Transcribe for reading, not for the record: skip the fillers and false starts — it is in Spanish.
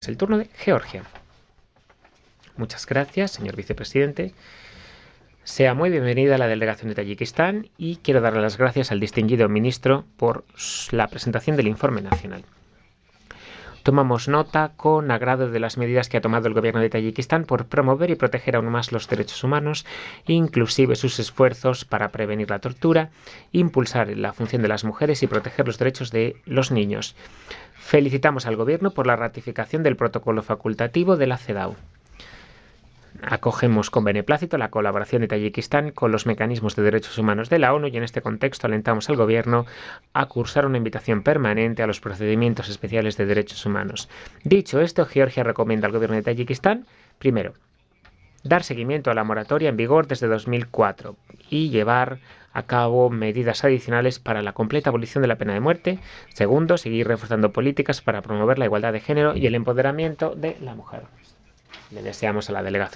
Es el turno de Georgia. Muchas gracias, señor vicepresidente. Sea muy bienvenida a la delegación de Tayikistán y quiero darle las gracias al distinguido ministro por la presentación del informe nacional. Tomamos nota con agrado de las medidas que ha tomado el gobierno de Tayikistán por promover y proteger aún más los derechos humanos, inclusive sus esfuerzos para prevenir la tortura, impulsar la función de las mujeres y proteger los derechos de los niños. Felicitamos al gobierno por la ratificación del protocolo facultativo de la CEDAW. Acogemos con beneplácito la colaboración de Tayikistán con los mecanismos de derechos humanos de la ONU y en este contexto alentamos al Gobierno a cursar una invitación permanente a los procedimientos especiales de derechos humanos. Dicho esto, Georgia recomienda al Gobierno de Tayikistán, primero, dar seguimiento a la moratoria en vigor desde 2004 y llevar a cabo medidas adicionales para la completa abolición de la pena de muerte. Segundo, seguir reforzando políticas para promover la igualdad de género y el empoderamiento de la mujer. Le deseamos a la delegación